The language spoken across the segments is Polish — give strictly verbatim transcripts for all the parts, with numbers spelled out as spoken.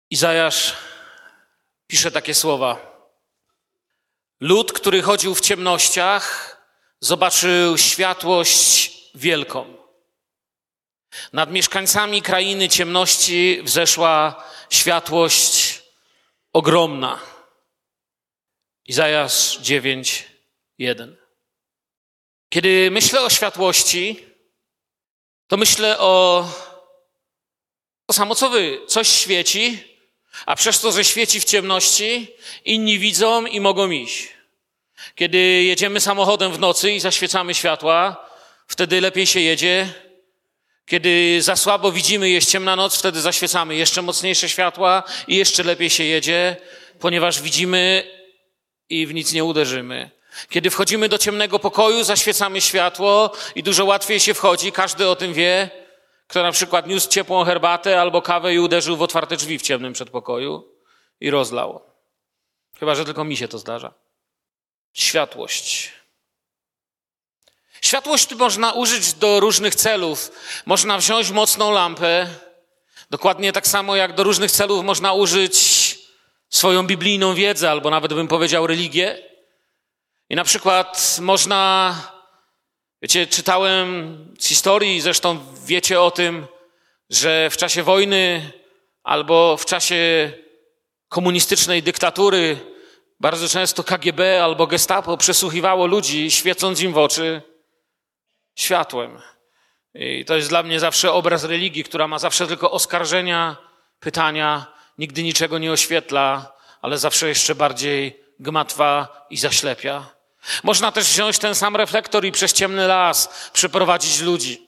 Izajasz pisze takie słowa. Lud, który chodził w ciemnościach, zobaczył światłość wielką. Nad mieszkańcami krainy ciemności wzeszła światłość ogromna. Izajasz dziewięć, jeden. Kiedy myślę o światłości, to myślę o to samo co wy. Coś świeci, a przez to, że świeci w ciemności, inni widzą i mogą iść. Kiedy jedziemy samochodem w nocy i zaświecamy światła, wtedy lepiej się jedzie. Kiedy za słabo widzimy, jest ciemna noc, wtedy zaświecamy jeszcze mocniejsze światła i jeszcze lepiej się jedzie, ponieważ widzimy i w nic nie uderzymy. Kiedy wchodzimy do ciemnego pokoju, zaświecamy światło i dużo łatwiej się wchodzi. Każdy o tym wie, kto na przykład niósł ciepłą herbatę albo kawę i uderzył w otwarte drzwi w ciemnym przedpokoju i rozlał. Chyba że tylko mi się to zdarza. Światłość. Światłość można użyć do różnych celów. Można wziąć mocną lampę, dokładnie tak samo jak do różnych celów można użyć swoją biblijną wiedzę, albo nawet bym powiedział religię. I na przykład można, wiecie, czytałem z historii, zresztą wiecie o tym, że w czasie wojny albo w czasie komunistycznej dyktatury bardzo często K G B albo Gestapo przesłuchiwało ludzi, świecąc im w oczy światłem. I to jest dla mnie zawsze obraz religii, która ma zawsze tylko oskarżenia, pytania, nigdy niczego nie oświetla, ale zawsze jeszcze bardziej gmatwa i zaślepia. Można też wziąć ten sam reflektor i przez ciemny las przeprowadzić ludzi.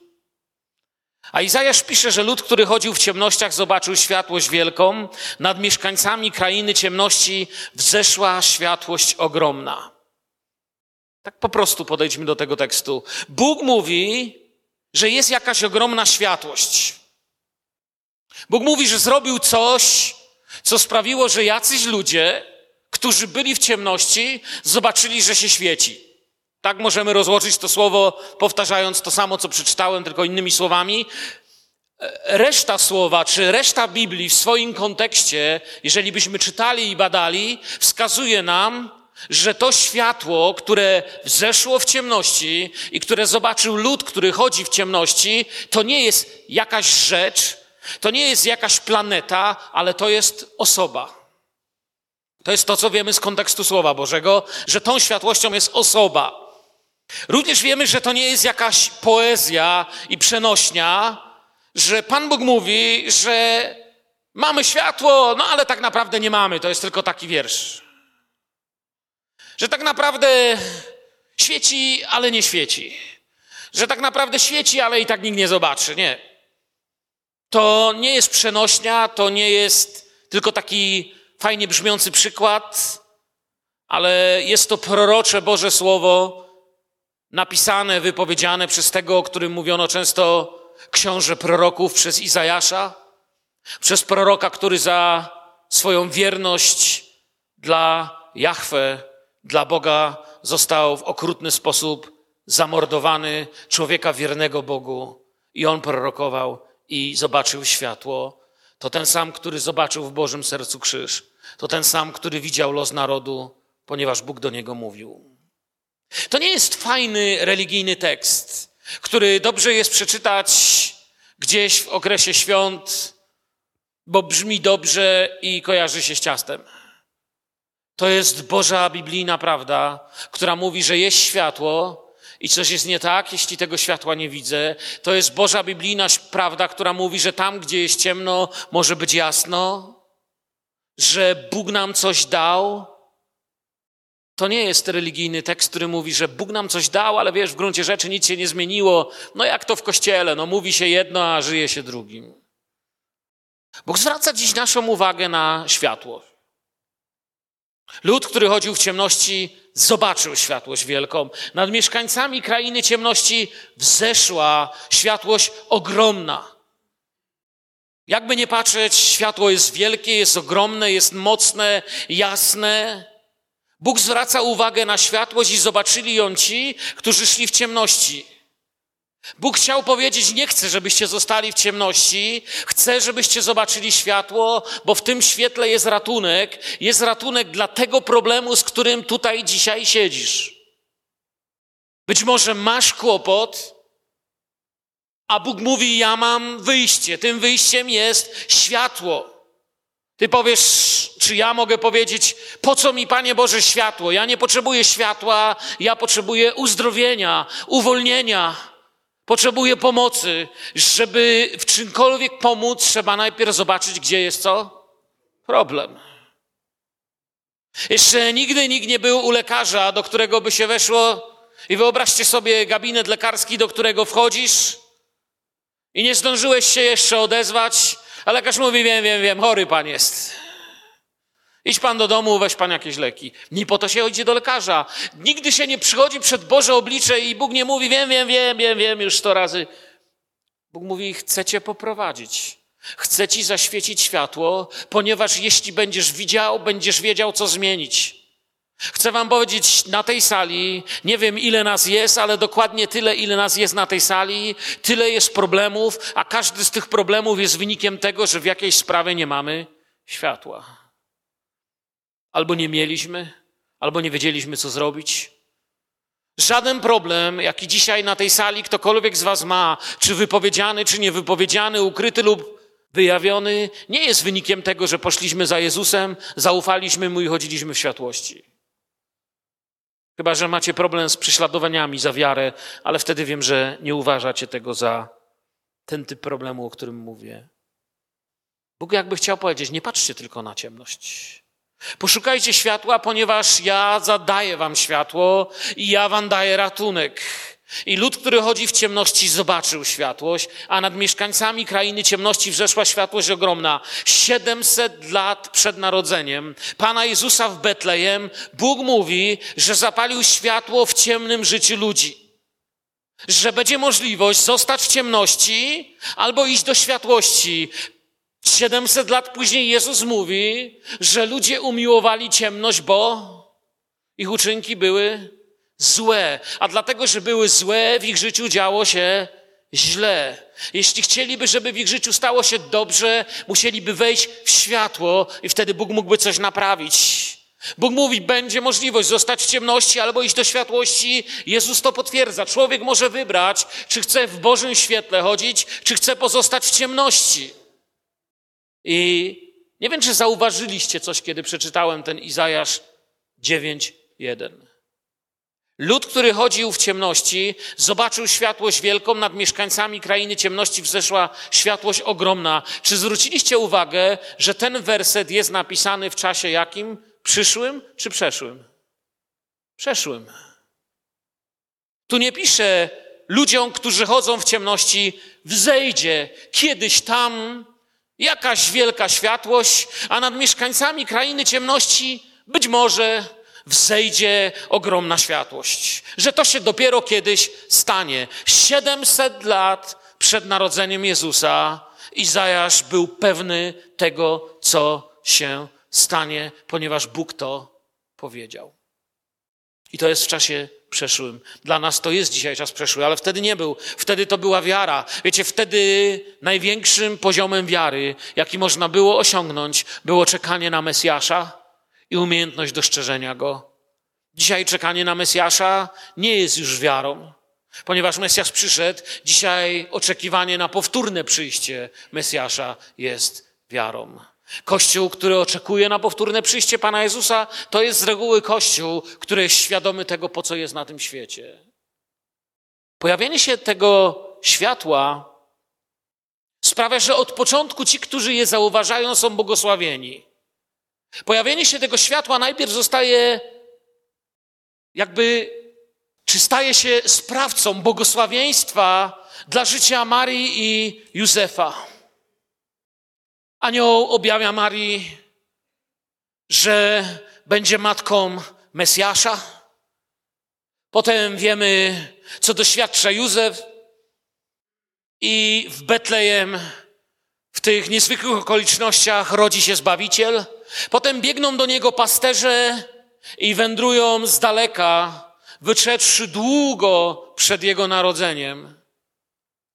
A Izajasz pisze, że lud, który chodził w ciemnościach, zobaczył światłość wielką. Nad mieszkańcami krainy ciemności wzeszła światłość ogromna. Tak po prostu podejdźmy do tego tekstu. Bóg mówi, że jest jakaś ogromna światłość. Bóg mówi, że zrobił coś, co sprawiło, że jacyś ludzie, którzy byli w ciemności, zobaczyli, że się świeci. Tak możemy rozłożyć to słowo, powtarzając to samo, co przeczytałem, tylko innymi słowami. Reszta słowa, czy reszta Biblii w swoim kontekście, jeżeli byśmy czytali i badali, wskazuje nam, że to światło, które wzeszło w ciemności i które zobaczył lud, który chodzi w ciemności, to nie jest jakaś rzecz, to nie jest jakaś planeta, ale to jest osoba. To jest to, co wiemy z kontekstu Słowa Bożego, że tą światłością jest osoba. Również wiemy, że to nie jest jakaś poezja i przenośnia, że Pan Bóg mówi, że mamy światło, no ale tak naprawdę nie mamy, to jest tylko taki wiersz. Że tak naprawdę świeci, ale nie świeci. Że tak naprawdę świeci, ale i tak nikt nie zobaczy. Nie. To nie jest przenośnia, to nie jest tylko taki fajnie brzmiący przykład, ale jest to prorocze Boże Słowo, napisane, wypowiedziane przez tego, o którym mówiono często książę proroków, przez Izajasza, przez proroka, który za swoją wierność dla Jahwe, dla Boga został w okrutny sposób zamordowany, człowieka wiernego Bogu. I on prorokował i zobaczył światło. To ten sam, który zobaczył w Bożym sercu krzyż. To ten sam, który widział los narodu, ponieważ Bóg do niego mówił. To nie jest fajny, religijny tekst, który dobrze jest przeczytać gdzieś w okresie świąt, bo brzmi dobrze i kojarzy się z ciastem. To jest Boża biblijna prawda, która mówi, że jest światło i coś jest nie tak, jeśli tego światła nie widzę. To jest Boża biblijna prawda, która mówi, że tam, gdzie jest ciemno, może być jasno, że Bóg nam coś dał. To nie jest religijny tekst, który mówi, że Bóg nam coś dał, ale wiesz, w gruncie rzeczy nic się nie zmieniło. No jak to w kościele, no mówi się jedno, a żyje się drugim. Bóg zwraca dziś naszą uwagę na światło. Lud, który chodził w ciemności, zobaczył światłość wielką. Nad mieszkańcami krainy ciemności wzeszła światłość ogromna. Jakby nie patrzeć, światło jest wielkie, jest ogromne, jest mocne, jasne. Bóg zwraca uwagę na światłość i zobaczyli ją ci, którzy szli w ciemności. Bóg chciał powiedzieć, nie chcę, żebyście zostali w ciemności, chcę, żebyście zobaczyli światło, bo w tym świetle jest ratunek, jest ratunek dla tego problemu, z którym tutaj dzisiaj siedzisz. Być może masz kłopot, a Bóg mówi, ja mam wyjście, tym wyjściem jest światło. Ty powiesz, czy ja mogę powiedzieć, po co mi, Panie Boże, światło? Ja nie potrzebuję światła, ja potrzebuję uzdrowienia, uwolnienia. Potrzebuję pomocy. Żeby w czymkolwiek pomóc, trzeba najpierw zobaczyć, gdzie jest co? Problem. Jeszcze nigdy nikt nie był u lekarza, do którego by się weszło i wyobraźcie sobie gabinet lekarski, do którego wchodzisz i nie zdążyłeś się jeszcze odezwać, a lekarz mówi, wiem, wiem, wiem, chory pan jest. Idź pan do domu, weź pan jakieś leki. Nie po to się chodzi do lekarza. Nigdy się nie przychodzi przed Boże oblicze i Bóg nie mówi, wiem, wiem, wiem, wiem, wiem, już sto razy. Bóg mówi, chcę cię poprowadzić. Chcę ci zaświecić światło, ponieważ jeśli będziesz widział, będziesz wiedział, co zmienić. Chcę wam powiedzieć, na tej sali, nie wiem ile nas jest, ale dokładnie tyle, ile nas jest na tej sali, tyle jest problemów, a każdy z tych problemów jest wynikiem tego, że w jakiejś sprawie nie mamy światła. Albo nie mieliśmy, albo nie wiedzieliśmy, co zrobić. Żaden problem, jaki dzisiaj na tej sali ktokolwiek z was ma, czy wypowiedziany, czy niewypowiedziany, ukryty lub wyjawiony, nie jest wynikiem tego, że poszliśmy za Jezusem, zaufaliśmy Mu i chodziliśmy w światłości. Chyba że macie problem z prześladowaniami za wiarę, ale wtedy wiem, że nie uważacie tego za ten typ problemu, o którym mówię. Bóg jakby chciał powiedzieć, nie patrzcie tylko na ciemność. Poszukajcie światła, ponieważ ja zadaję wam światło i ja wam daję ratunek. I lud, który chodzi w ciemności, zobaczył światłość, a nad mieszkańcami krainy ciemności wzeszła światłość ogromna. siedemset lat przed narodzeniem Pana Jezusa w Betlejem Bóg mówi, że zapalił światło w ciemnym życiu ludzi. Że będzie możliwość zostać w ciemności albo iść do światłości. siedemset lat później Jezus mówi, że ludzie umiłowali ciemność, bo ich uczynki były złe. A dlatego, że były złe, w ich życiu działo się źle. Jeśli chcieliby, żeby w ich życiu stało się dobrze, musieliby wejść w światło i wtedy Bóg mógłby coś naprawić. Bóg mówi, będzie możliwość zostać w ciemności albo iść do światłości. Jezus to potwierdza. Człowiek może wybrać, czy chce w Bożym świetle chodzić, czy chce pozostać w ciemności. I nie wiem, czy zauważyliście coś, kiedy przeczytałem ten Izajasz dziewięć jeden. Lud, który chodził w ciemności, zobaczył światłość wielką, nad mieszkańcami krainy ciemności wzeszła światłość ogromna. Czy zwróciliście uwagę, że ten werset jest napisany w czasie jakim? Przyszłym czy przeszłym? Przeszłym. Tu nie pisze ludziom, którzy chodzą w ciemności, wzejdzie kiedyś tam jakaś wielka światłość, a nad mieszkańcami krainy ciemności być może wzejdzie ogromna światłość. Że to się dopiero kiedyś stanie. siedemset lat przed narodzeniem Jezusa Izajasz był pewny tego, co się stanie, ponieważ Bóg to powiedział. I to jest w czasie przeszłym. Dla nas to jest dzisiaj czas przeszły, ale wtedy nie był. Wtedy to była wiara. Wiecie, wtedy największym poziomem wiary, jaki można było osiągnąć, było czekanie na Mesjasza i umiejętność dostrzeżenia Go. Dzisiaj czekanie na Mesjasza nie jest już wiarą, ponieważ Mesjasz przyszedł. Dzisiaj oczekiwanie na powtórne przyjście Mesjasza jest wiarą. Kościół, który oczekuje na powtórne przyjście Pana Jezusa, to jest z reguły Kościół, który jest świadomy tego, po co jest na tym świecie. Pojawienie się tego światła sprawia, że od początku ci, którzy je zauważają, są błogosławieni. Pojawienie się tego światła najpierw zostaje jakby, czy staje się sprawcą błogosławieństwa dla życia Marii i Józefa. Anioł objawia Marii, że będzie matką Mesjasza. Potem wiemy, co doświadcza Józef i w Betlejem w tych niezwykłych okolicznościach rodzi się Zbawiciel. Potem biegną do niego pasterze i wędrują z daleka, wyszedłszy długo przed jego narodzeniem.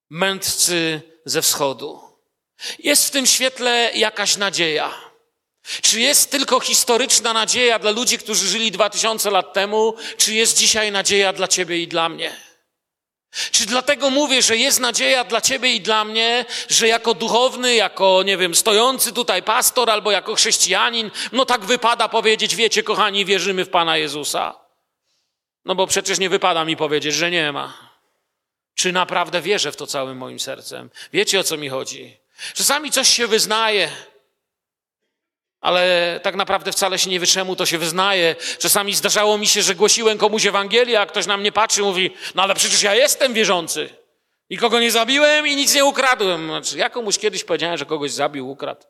mędrcy ze wschodu. Jest w tym świetle jakaś nadzieja. Czy jest tylko historyczna nadzieja dla ludzi, którzy żyli dwa tysiące lat temu, czy jest dzisiaj nadzieja dla ciebie i dla mnie? Czy dlatego mówię, że jest nadzieja dla ciebie i dla mnie, że jako duchowny, jako, nie wiem, stojący tutaj pastor albo jako chrześcijanin, no tak wypada powiedzieć, wiecie, kochani, wierzymy w Pana Jezusa. No bo przecież nie wypada mi powiedzieć, że nie ma. Czy naprawdę wierzę w to całym moim sercem? Wiecie, o co mi chodzi? Czasami coś się wyznaje, ale tak naprawdę wcale się nie wie, czemu to się wyznaje. Czasami zdarzało mi się, że głosiłem komuś Ewangelię, a ktoś na mnie patrzy i mówi, no ale przecież ja jestem wierzący. Nikogo nie zabiłem i nic nie ukradłem. Znaczy, ja komuś kiedyś powiedziałem, że kogoś zabił, ukradł.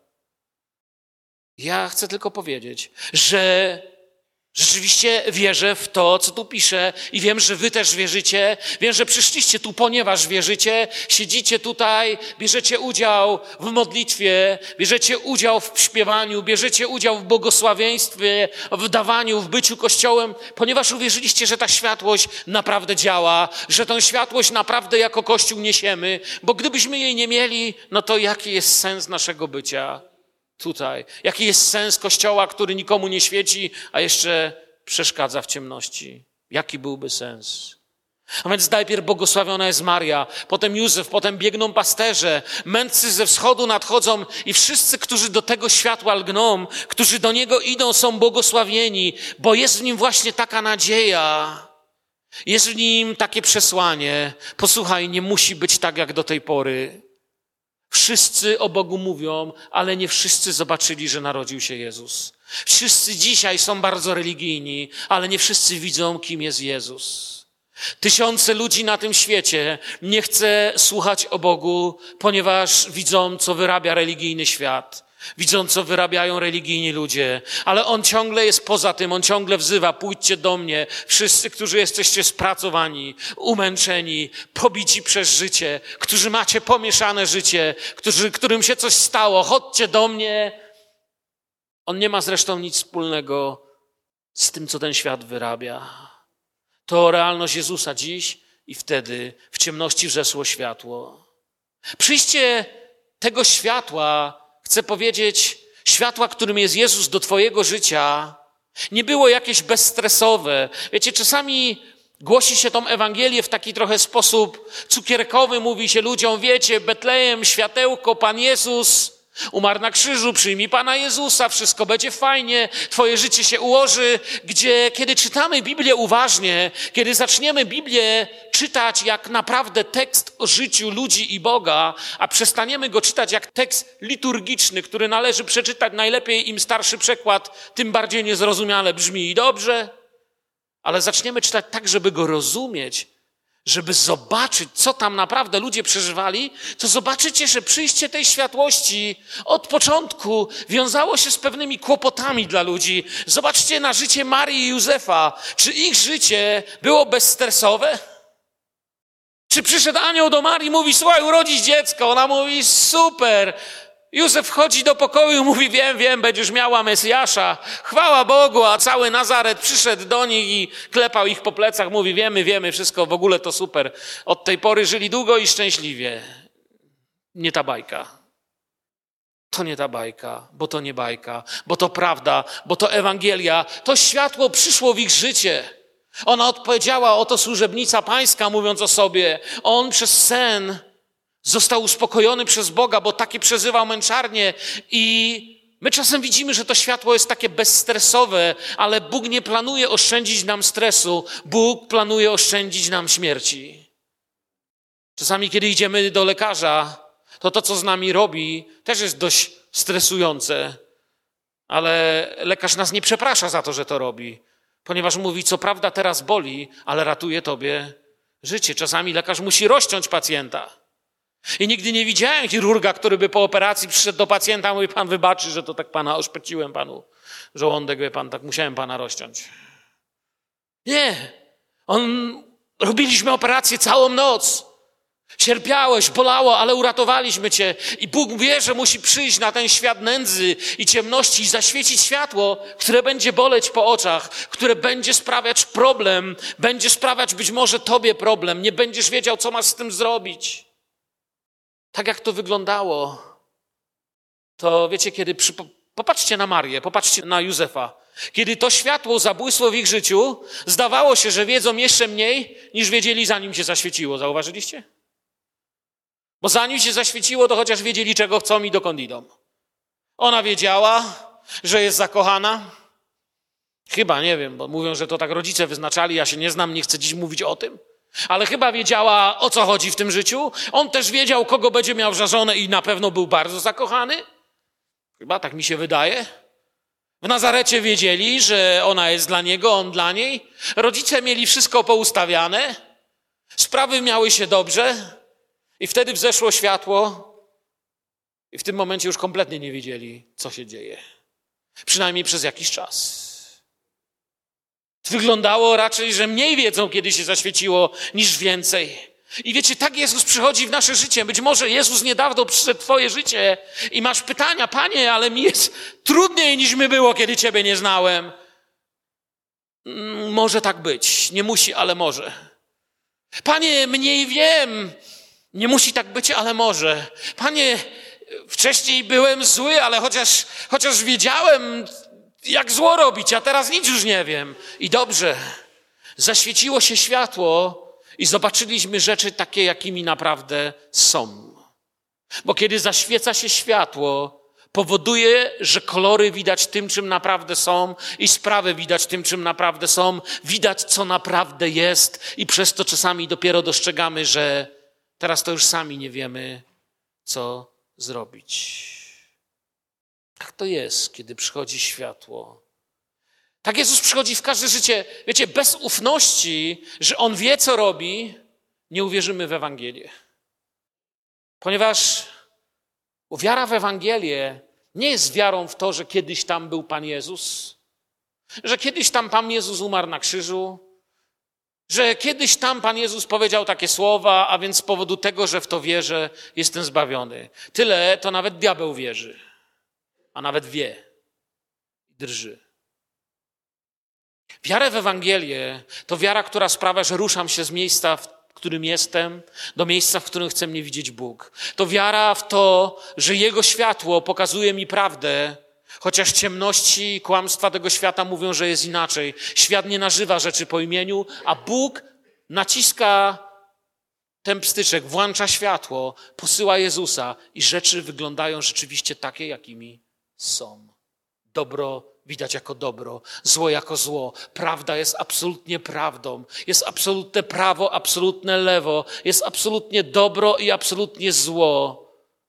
Ja chcę tylko powiedzieć, że rzeczywiście wierzę w to, co tu piszę i wiem, że wy też wierzycie. Wiem, że przyszliście tu, ponieważ wierzycie. Siedzicie tutaj, bierzecie udział w modlitwie, bierzecie udział w śpiewaniu, bierzecie udział w błogosławieństwie, w dawaniu, w byciu Kościołem, ponieważ uwierzyliście, że ta światłość naprawdę działa, że tę światłość naprawdę jako Kościół niesiemy, bo gdybyśmy jej nie mieli, no to jaki jest sens naszego bycia tutaj? Jaki jest sens Kościoła, który nikomu nie świeci, a jeszcze przeszkadza w ciemności? Jaki byłby sens? A więc najpierw błogosławiona jest Maria, potem Józef, potem biegną pasterze, mędrcy ze wschodu nadchodzą i wszyscy, którzy do tego światła lgną, którzy do niego idą, są błogosławieni, bo jest w nim właśnie taka nadzieja, jest w nim takie przesłanie. Posłuchaj, nie musi być tak jak do tej pory. Wszyscy o Bogu mówią, ale nie wszyscy zobaczyli, że narodził się Jezus. Wszyscy dzisiaj są bardzo religijni, ale nie wszyscy widzą, kim jest Jezus. Tysiące ludzi na tym świecie nie chce słuchać o Bogu, ponieważ widzą, co wyrabia religijny świat. Widzą, co wyrabiają religijni ludzie, ale On ciągle jest poza tym, On ciągle wzywa, pójdźcie do mnie, wszyscy, którzy jesteście spracowani, umęczeni, pobici przez życie, którzy macie pomieszane życie, którzy, którym się coś stało, chodźcie do mnie. On nie ma zresztą nic wspólnego z tym, co ten świat wyrabia. To realność Jezusa dziś i wtedy w ciemności wrzesło światło. Przyjście tego światła, chcę powiedzieć, światła, którym jest Jezus do twojego życia, nie było jakieś bezstresowe. Wiecie, czasami głosi się tą Ewangelię w taki trochę sposób cukierkowy, mówi się ludziom, wiecie, Betlejem, światełko, Pan Jezus umarł na krzyżu, przyjmij Pana Jezusa, wszystko będzie fajnie, twoje życie się ułoży. Gdzie, kiedy czytamy Biblię uważnie, kiedy zaczniemy Biblię czytać jak naprawdę tekst o życiu ludzi i Boga, a przestaniemy go czytać jak tekst liturgiczny, który należy przeczytać najlepiej, im starszy przekład, tym bardziej niezrozumiale brzmi i dobrze, ale zaczniemy czytać tak, żeby go rozumieć, żeby zobaczyć, co tam naprawdę ludzie przeżywali, to zobaczycie, że przyjście tej światłości od początku wiązało się z pewnymi kłopotami dla ludzi. Zobaczcie na życie Marii i Józefa. Czy ich życie było bezstresowe? Czy przyszedł anioł do Marii i mówi, słuchaj, urodzisz dziecko? Ona mówi, super. Józef wchodzi do pokoju i mówi, wiem, wiem, będziesz miała Mesjasza. Chwała Bogu, a cały Nazaret przyszedł do nich i klepał ich po plecach. Mówi, wiemy, wiemy, wszystko, w ogóle to super. Od tej pory żyli długo i szczęśliwie. Nie ta bajka. To nie ta bajka, bo to nie bajka, bo to prawda, bo to Ewangelia. To światło przyszło w ich życie. Ona odpowiedziała, oto służebnica pańska, mówiąc o sobie. On przez sen został uspokojony przez Boga, bo takie przezywał męczarnię i my czasem widzimy, że to światło jest takie bezstresowe, ale Bóg nie planuje oszczędzić nam stresu, Bóg planuje oszczędzić nam śmierci. Czasami, kiedy idziemy do lekarza, to to, co z nami robi, też jest dość stresujące, ale lekarz nas nie przeprasza za to, że to robi, ponieważ mówi, co prawda teraz boli, ale ratuje tobie życie. Czasami lekarz musi rozciąć pacjenta. I nigdy nie widziałem chirurga, który by po operacji przyszedł do pacjenta i mówi, pan wybaczy, że to tak pana oszpeciłem panu żołądek, wie pan, tak musiałem pana rozciąć. Nie. On, robiliśmy operację całą noc. Cierpiałeś, bolało, ale uratowaliśmy cię. I Bóg wie, że musi przyjść na ten świat nędzy i ciemności i zaświecić światło, które będzie boleć po oczach, które będzie sprawiać problem, będzie sprawiać być może tobie problem. Nie będziesz wiedział, co masz z tym zrobić. tak jak to wyglądało, to wiecie, kiedy... Przy... Popatrzcie na Marię, popatrzcie na Józefa. Kiedy to światło zabłysło w ich życiu, zdawało się, że wiedzą jeszcze mniej, niż wiedzieli, zanim się zaświeciło. Zauważyliście? Bo zanim się zaświeciło, to chociaż wiedzieli, czego chcą i dokąd idą. Ona wiedziała, że jest zakochana. Chyba, nie wiem, bo mówią, że to tak rodzice wyznaczali. Ja się nie znam, nie chcę dziś mówić o tym. Ale chyba wiedziała, o co chodzi w tym życiu. On też wiedział, kogo będzie miał za żonę i na pewno był bardzo zakochany. Chyba tak mi się wydaje. W Nazarecie wiedzieli, że ona jest dla niego, on dla niej. Rodzice mieli wszystko poustawiane. Sprawy miały się dobrze. I wtedy wzeszło światło. I w tym momencie już kompletnie nie wiedzieli, co się dzieje. Przynajmniej przez jakiś czas. Wyglądało raczej, że mniej wiedzą, kiedy się zaświeciło, niż więcej. I wiecie, tak Jezus przychodzi w nasze życie. Być może Jezus niedawno przyszedł w twoje życie i masz pytania: Panie, ale mi jest trudniej niż mi było, kiedy Ciebie nie znałem. Może tak być. Nie musi, ale może. Panie, mniej wiem. Nie musi tak być, ale może. Panie, wcześniej byłem zły, ale chociaż, chociaż wiedziałem, jak zło robić, a teraz nic już nie wiem. I dobrze. Zaświeciło się światło i zobaczyliśmy rzeczy takie, jakimi naprawdę są. Bo kiedy zaświeca się światło, powoduje, że kolory widać tym, czym naprawdę są, i sprawy widać tym, czym naprawdę są. Widać, co naprawdę jest, i przez to czasami dopiero dostrzegamy, że teraz to już sami nie wiemy, co zrobić. Tak to jest, kiedy przychodzi światło. Tak Jezus przychodzi w każde życie. Wiecie, bez ufności, że On wie, co robi, nie uwierzymy w Ewangelię. Ponieważ wiara w Ewangelię nie jest wiarą w to, że kiedyś tam był Pan Jezus, że kiedyś tam Pan Jezus umarł na krzyżu, że kiedyś tam Pan Jezus powiedział takie słowa, a więc z powodu tego, że w to wierzę, jestem zbawiony. Tyle to nawet diabeł wierzy, a nawet wie i drży. Wiara w Ewangelię to wiara, która sprawia, że ruszam się z miejsca, w którym jestem, do miejsca, w którym chce mnie widzieć Bóg. To wiara w to, że Jego światło pokazuje mi prawdę, chociaż ciemności i kłamstwa tego świata mówią, że jest inaczej. Świat nie nazywa rzeczy po imieniu, a Bóg naciska ten pstyczek, włącza światło, posyła Jezusa i rzeczy wyglądają rzeczywiście takie, jakimi są. Dobro widać jako dobro, zło jako zło. Prawda jest absolutnie prawdą. Jest absolutne prawo, absolutne lewo. Jest absolutnie dobro i absolutnie zło.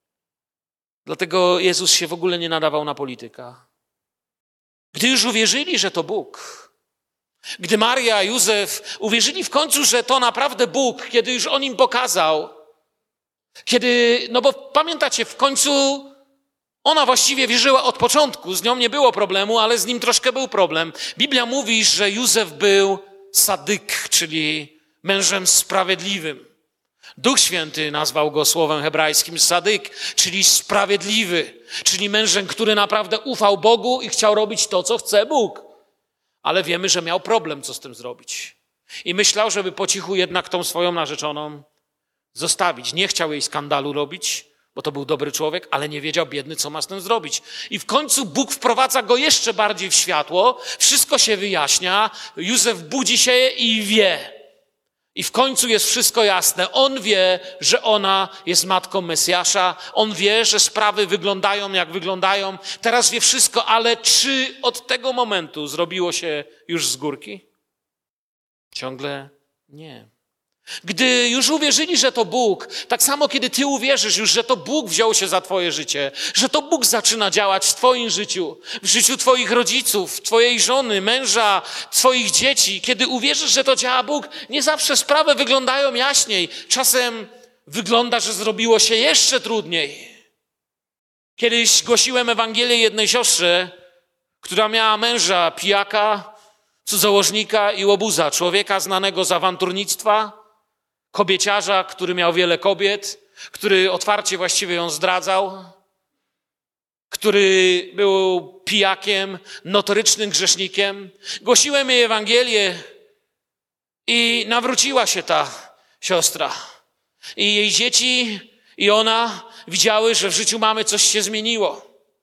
Dlatego Jezus się w ogóle nie nadawał na polityka. Gdy już uwierzyli, że to Bóg, gdy Maria, Józef uwierzyli w końcu, że to naprawdę Bóg, kiedy już On im pokazał, kiedy, no bo pamiętacie, w końcu ona właściwie wierzyła od początku, z nią nie było problemu, ale z nim troszkę był problem. Biblia mówi, że Józef był sadyk, czyli mężem sprawiedliwym. Duch Święty nazwał go słowem hebrajskim sadyk, czyli sprawiedliwy, czyli mężem, który naprawdę ufał Bogu i chciał robić to, co chce Bóg. Ale wiemy, że miał problem, co z tym zrobić. I myślał, żeby po cichu jednak tą swoją narzeczoną zostawić. Nie chciał jej skandalu robić, bo to był dobry człowiek, ale nie wiedział, biedny, co ma z tym zrobić. I w końcu Bóg wprowadza go jeszcze bardziej w światło, wszystko się wyjaśnia, Józef budzi się i wie. I w końcu jest wszystko jasne. On wie, że ona jest matką Mesjasza, on wie, że sprawy wyglądają, jak wyglądają. Teraz wie wszystko, ale czy od tego momentu zrobiło się już z górki? Ciągle nie. Gdy już uwierzyli, że to Bóg, tak samo kiedy ty uwierzysz już, że to Bóg wziął się za twoje życie, że to Bóg zaczyna działać w twoim życiu, w życiu twoich rodziców, twojej żony, męża, twoich dzieci, kiedy uwierzysz, że to działa Bóg, nie zawsze sprawy wyglądają jaśniej. Czasem wygląda, że zrobiło się jeszcze trudniej. Kiedyś głosiłem Ewangelię jednej siostrze, która miała męża pijaka, cudzołożnika i łobuza, człowieka znanego z awanturnictwa, kobieciarza, który miał wiele kobiet, który otwarcie właściwie ją zdradzał, który był pijakiem, notorycznym grzesznikiem. Głosiłem jej Ewangelię i nawróciła się ta siostra. I jej dzieci, i ona widziały, że w życiu mamy coś się zmieniło.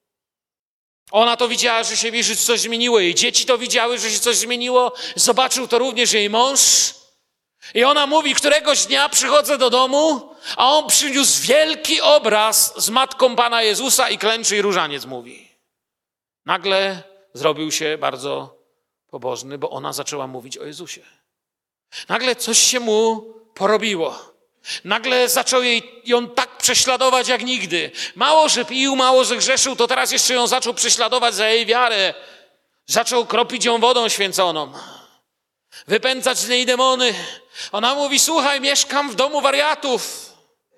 Ona to widziała, że się w jej życiu coś zmieniło. Jej dzieci to widziały, że się coś zmieniło. Zobaczył to również jej mąż. I ona mówi, któregoś dnia przychodzę do domu, a on przyniósł wielki obraz z matką Pana Jezusa i klęczy i różaniec mówi. Nagle zrobił się bardzo pobożny, bo ona zaczęła mówić o Jezusie. Nagle coś się mu porobiło. Nagle zaczął jej, ją tak prześladować jak nigdy. Mało, że pił, mało, że grzeszył, to teraz jeszcze ją zaczął prześladować za jej wiarę. Zaczął kropić ją wodą święconą. Wypędzać z niej demony. Ona mówi, słuchaj, mieszkam w domu wariatów.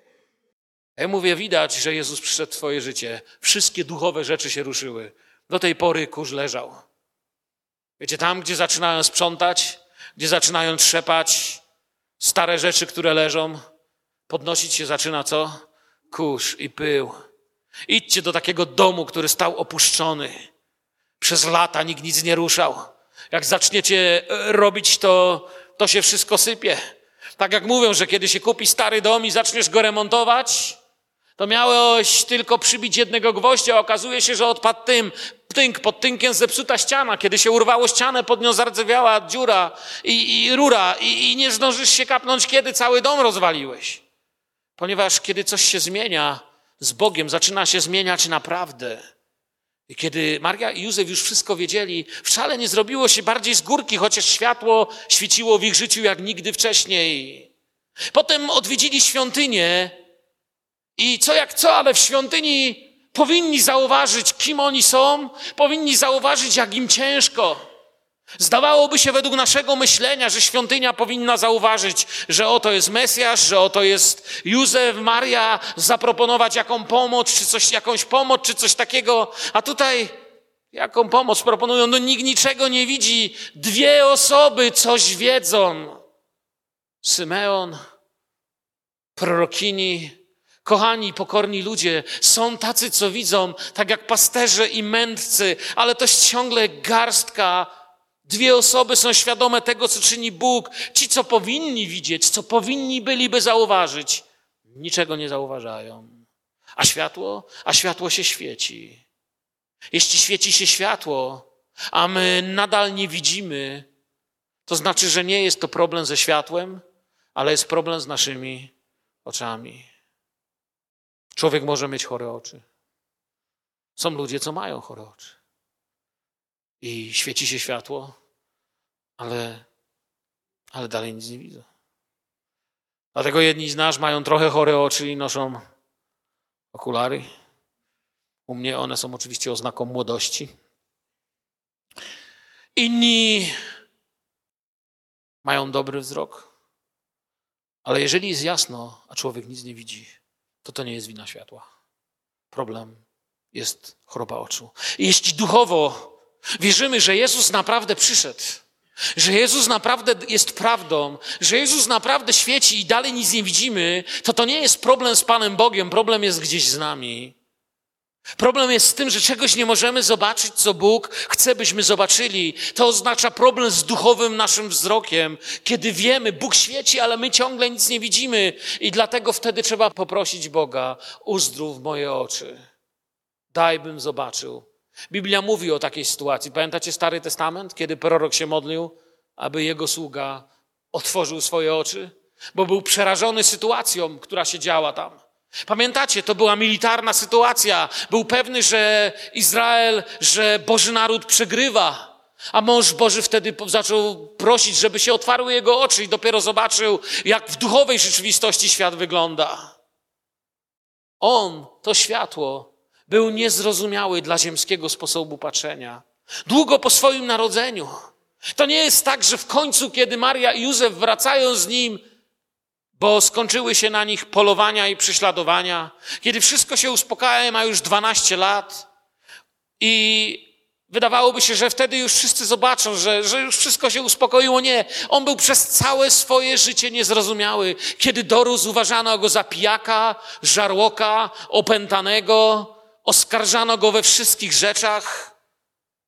Ja mówię, widać, że Jezus przyszedł w twoje życie. Wszystkie duchowe rzeczy się ruszyły. Do tej pory kurz leżał. Wiecie, tam, gdzie zaczynają sprzątać, gdzie zaczynają trzepać stare rzeczy, które leżą, podnosić się zaczyna co? Kurz i pył. Idźcie do takiego domu, który stał opuszczony. Przez lata nikt nic nie ruszał. Jak zaczniecie robić to, to się wszystko sypie. Tak jak mówią, że kiedy się kupi stary dom i zaczniesz go remontować, to miałeś tylko przybić jednego gwoździa, a okazuje się, że odpadł tym, tynk, pod tynkiem zepsuta ściana. Kiedy się urwało ścianę, pod nią zardzewiała dziura i, i rura i, i nie zdążysz się kapnąć, kiedy cały dom rozwaliłeś. Ponieważ kiedy coś się zmienia z Bogiem, zaczyna się zmieniać naprawdę. I kiedy Maria i Józef już wszystko wiedzieli, wcale nie zrobiło się bardziej z górki, chociaż światło świeciło w ich życiu jak nigdy wcześniej. Potem odwiedzili świątynię i co jak co, ale w świątyni powinni zauważyć, kim oni są, powinni zauważyć, jak im ciężko. Zdawałoby się według naszego myślenia, że świątynia powinna zauważyć, że oto jest Mesjasz, że oto jest Józef, Maria, zaproponować jaką pomoc, czy coś, jakąś pomoc, czy coś takiego. A tutaj jaką pomoc proponują? No nikt niczego nie widzi. Dwie osoby coś wiedzą. Symeon, prorokini. Kochani, pokorni ludzie, są tacy, co widzą, tak jak pasterze i mędrcy, ale to jest ciągle garstka. Dwie osoby są świadome tego, co czyni Bóg. Ci, co powinni widzieć, co powinni byliby zauważyć, niczego nie zauważają. A światło? A światło się świeci. Jeśli świeci się światło, a my nadal nie widzimy, to znaczy, że nie jest to problem ze światłem, ale jest problem z naszymi oczami. Człowiek może mieć chore oczy. Są ludzie, co mają chore oczy. I świeci się światło, ale, ale dalej nic nie widzą. Dlatego jedni z nas mają trochę chore oczy i noszą okulary. U mnie one są oczywiście oznaką młodości. Inni mają dobry wzrok. Ale jeżeli jest jasno, a człowiek nic nie widzi, to to nie jest wina światła. Problem jest choroba oczu. I jeśli duchowo wierzymy, że Jezus naprawdę przyszedł, że Jezus naprawdę jest prawdą, że Jezus naprawdę świeci i dalej nic nie widzimy, to to nie jest problem z Panem Bogiem, problem jest gdzieś z nami. Problem jest z tym, że czegoś nie możemy zobaczyć, co Bóg chce, byśmy zobaczyli. To oznacza problem z duchowym naszym wzrokiem. Kiedy wiemy, Bóg świeci, ale my ciągle nic nie widzimy i dlatego wtedy trzeba poprosić Boga, uzdrów moje oczy. Daj, bym zobaczył. Biblia mówi o takiej sytuacji. Pamiętacie Stary Testament, kiedy prorok się modlił, aby jego sługa otworzył swoje oczy? Bo był przerażony sytuacją, która się działa tam. Pamiętacie, to była militarna sytuacja. Był pewny, że Izrael, że Boży naród przegrywa. A mąż Boży wtedy zaczął prosić, żeby się otwarły jego oczy i dopiero zobaczył, jak w duchowej rzeczywistości świat wygląda. On, to światło, był niezrozumiały dla ziemskiego sposobu patrzenia. Długo po swoim narodzeniu. To nie jest tak, że w końcu, kiedy Maria i Józef wracają z nim, bo skończyły się na nich polowania i prześladowania, kiedy wszystko się uspokaja, ma już dwanaście lat i wydawałoby się, że wtedy już wszyscy zobaczą, że, że już wszystko się uspokoiło. Nie, on był przez całe swoje życie niezrozumiały. Kiedy dorósł, uważano go za pijaka, żarłoka, opętanego, oskarżano go we wszystkich rzeczach.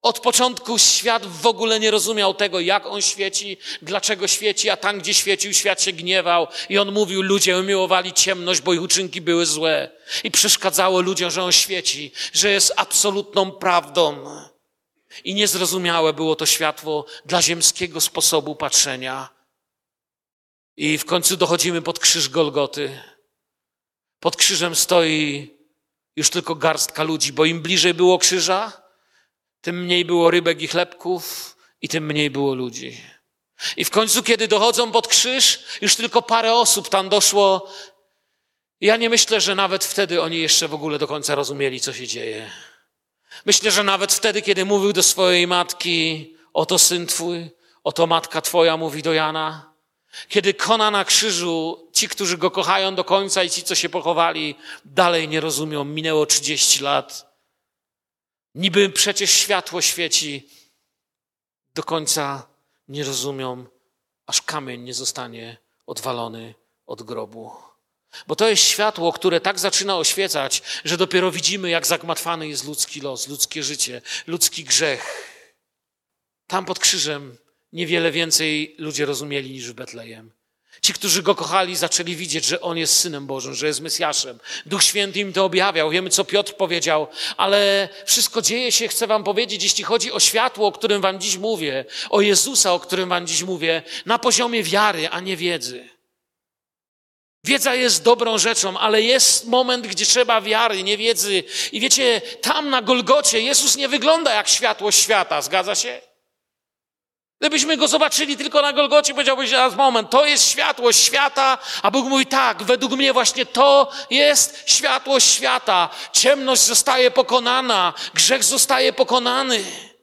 Od początku świat w ogóle nie rozumiał tego, jak on świeci, dlaczego świeci, a tam, gdzie świecił, świat się gniewał. I on mówił, ludzie umiłowali ciemność, bo ich uczynki były złe. I przeszkadzało ludziom, że on świeci, że jest absolutną prawdą. I niezrozumiałe było to światło dla ziemskiego sposobu patrzenia. I w końcu dochodzimy pod krzyż Golgoty. Pod krzyżem stoi już tylko garstka ludzi, bo im bliżej było krzyża, tym mniej było rybek i chlebków i tym mniej było ludzi. I w końcu, kiedy dochodzą pod krzyż, już tylko parę osób tam doszło. Ja nie myślę, że nawet wtedy oni jeszcze w ogóle do końca rozumieli, co się dzieje. Myślę, że nawet wtedy, kiedy mówił do swojej matki, oto syn twój, oto matka twoja, mówi do Jana. Kiedy kona na krzyżu, ci, którzy go kochają do końca i ci, co się pochowali, dalej nie rozumią. Minęło trzydzieści lat. Niby przecież światło świeci. Do końca nie rozumią, aż kamień nie zostanie odwalony od grobu. Bo to jest światło, które tak zaczyna oświecać, że dopiero widzimy, jak zagmatwany jest ludzki los, ludzkie życie, ludzki grzech. Tam pod krzyżem niewiele więcej ludzie rozumieli niż w Betlejem. Ci, którzy go kochali, zaczęli widzieć, że on jest Synem Bożym, że jest Mesjaszem. Duch Święty im to objawiał. Wiemy, co Piotr powiedział, ale wszystko dzieje się, chcę wam powiedzieć, jeśli chodzi o światło, o którym wam dziś mówię, o Jezusa, o którym wam dziś mówię, na poziomie wiary, a nie wiedzy. Wiedza jest dobrą rzeczą, ale jest moment, gdzie trzeba wiary, nie wiedzy. I wiecie, tam na Golgocie Jezus nie wygląda jak światło świata, zgadza się? Gdybyśmy go zobaczyli tylko na Golgocie, powiedziałbyś teraz moment, to jest światłość świata, a Bóg mówi tak, według mnie właśnie to jest światłość świata. Ciemność zostaje pokonana, grzech zostaje pokonany.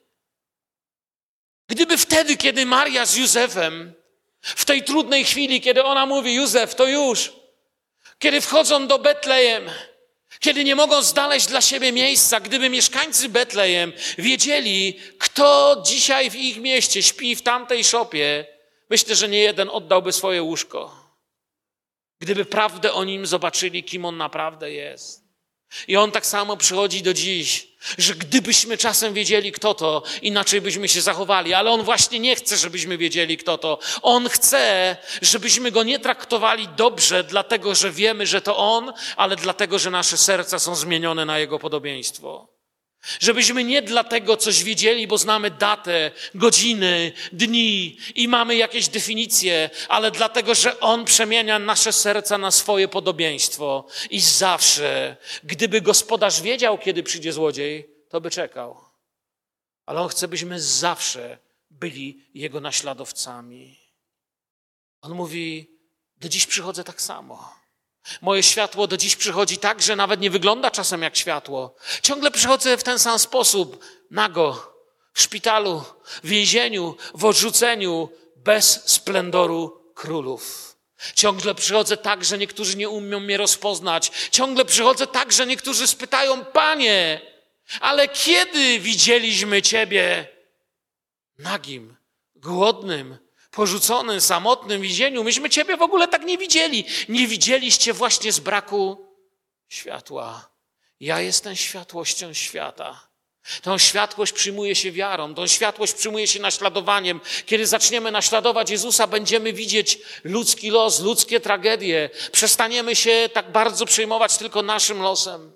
Gdyby wtedy, kiedy Maria z Józefem, w tej trudnej chwili, kiedy ona mówi, Józef, to już, kiedy wchodzą do Betlejem, kiedy nie mogą znaleźć dla siebie miejsca, gdyby mieszkańcy Betlejem wiedzieli, kto dzisiaj w ich mieście śpi w tamtej szopie, myślę, że nie jeden oddałby swoje łóżko. Gdyby prawdę o nim zobaczyli, kim on naprawdę jest. I on tak samo przychodzi do dziś, że gdybyśmy czasem wiedzieli, kto to, inaczej byśmy się zachowali. Ale on właśnie nie chce, żebyśmy wiedzieli, kto to. On chce, żebyśmy go nie traktowali dobrze, dlatego, że wiemy, że to on, ale dlatego, że nasze serca są zmienione na jego podobieństwo. Żebyśmy nie dlatego coś wiedzieli, bo znamy datę, godziny, dni i mamy jakieś definicje, ale dlatego, że on przemienia nasze serca na swoje podobieństwo. I zawsze, gdyby gospodarz wiedział, kiedy przyjdzie złodziej, to by czekał. Ale on chce, byśmy zawsze byli jego naśladowcami. On mówi, do dziś przychodzę tak samo. Moje światło do dziś przychodzi tak, że nawet nie wygląda czasem jak światło. Ciągle przychodzę w ten sam sposób, nago, w szpitalu, w więzieniu, w odrzuceniu, bez splendoru królów. Ciągle przychodzę tak, że niektórzy nie umią mnie rozpoznać. Ciągle przychodzę tak, że niektórzy spytają, Panie, ale kiedy widzieliśmy Ciebie nagim, głodnym, porzuconym, samotnym w więzieniu? Myśmy Ciebie w ogóle tak nie widzieli. Nie widzieliście właśnie z braku światła. Ja jestem światłością świata. Tą światłość przyjmuje się wiarą, tą światłość przyjmuje się naśladowaniem. Kiedy zaczniemy naśladować Jezusa, będziemy widzieć ludzki los, ludzkie tragedie. Przestaniemy się tak bardzo przejmować tylko naszym losem.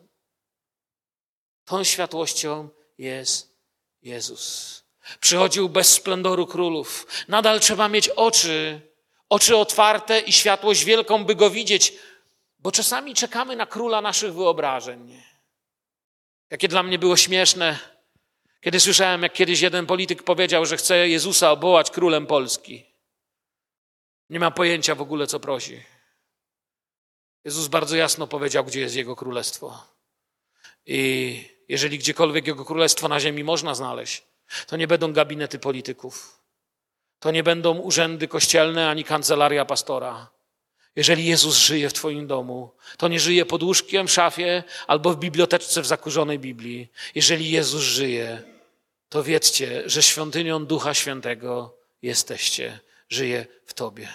Tą światłością jest Jezus. Przychodził bez splendoru królów. Nadal trzeba mieć oczy, oczy otwarte i światłość wielką, by go widzieć, bo czasami czekamy na króla naszych wyobrażeń. Jakie dla mnie było śmieszne, kiedy słyszałem, jak kiedyś jeden polityk powiedział, że chce Jezusa obwołać królem Polski. Nie ma pojęcia w ogóle, co prosi. Jezus bardzo jasno powiedział, gdzie jest Jego królestwo. I jeżeli gdziekolwiek Jego królestwo na ziemi można znaleźć, to nie będą gabinety polityków. To nie będą urzędy kościelne ani kancelaria pastora. Jeżeli Jezus żyje w twoim domu, to nie żyje pod łóżkiem w szafie albo w biblioteczce w zakurzonej Biblii. Jeżeli Jezus żyje, to wiedzcie, że świątynią Ducha Świętego jesteście, żyje w tobie.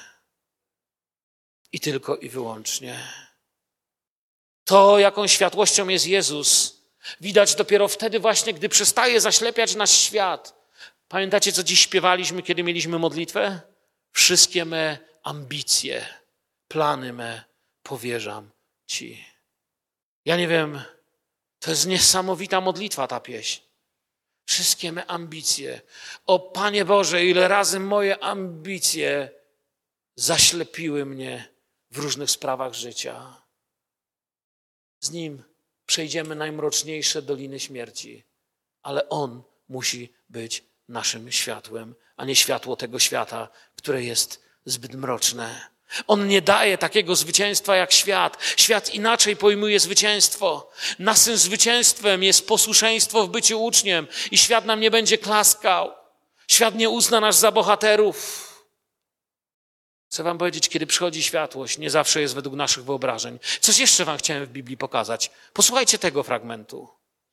I tylko i wyłącznie. To, jaką światłością jest Jezus, Widać dopiero wtedy właśnie, gdy przestaje zaślepiać nasz świat. Pamiętacie, co dziś śpiewaliśmy, kiedy mieliśmy modlitwę? Wszystkie me ambicje, plany me powierzam Ci. Ja nie wiem, to jest niesamowita modlitwa ta pieśń. Wszystkie me ambicje. O Panie Boże, ile razy moje ambicje zaślepiły mnie w różnych sprawach życia. Z Nim przejdziemy najmroczniejsze doliny śmierci, ale On musi być naszym światłem, a nie światło tego świata, które jest zbyt mroczne. On nie daje takiego zwycięstwa jak świat. Świat inaczej pojmuje zwycięstwo. Naszym zwycięstwem jest posłuszeństwo w byciu uczniem i świat nam nie będzie klaskał. Świat nie uzna nas za bohaterów. Chcę wam powiedzieć, kiedy przychodzi światłość, nie zawsze jest według naszych wyobrażeń. Coś jeszcze wam chciałem w Biblii pokazać. Posłuchajcie tego fragmentu.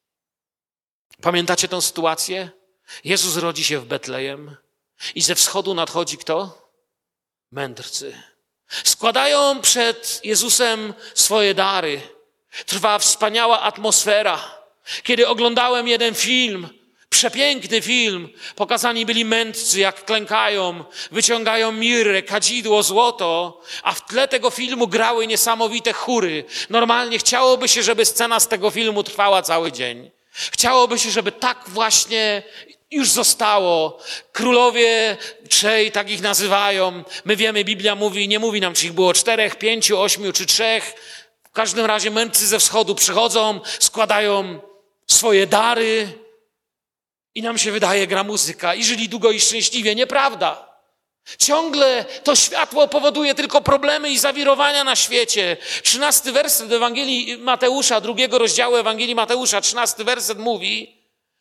Pamiętacie tę sytuację? Jezus rodzi się w Betlejem i ze wschodu nadchodzi kto? Mędrcy. Składają przed Jezusem swoje dary. Trwa wspaniała atmosfera. Kiedy oglądałem jeden film, przepiękny film, pokazani byli mędrcy, jak klękają, wyciągają mirrę, kadzidło, złoto, a w tle tego filmu grały niesamowite chóry. Normalnie chciałoby się, żeby scena z tego filmu trwała cały dzień. Chciałoby się, żeby tak właśnie już zostało. Królowie trzej, tak ich nazywają. My wiemy, Biblia mówi, nie mówi nam, czy ich było czterech, pięciu, ośmiu czy trzech. W każdym razie mędrcy ze wschodu przychodzą, składają swoje dary i nam się wydaje, gra muzyka i żyli długo i szczęśliwie. Nieprawda. Ciągle to światło powoduje tylko problemy i zawirowania na świecie. Trzynasty werset Ewangelii Mateusza, drugiego rozdziału Ewangelii Mateusza, trzynasty werset mówi,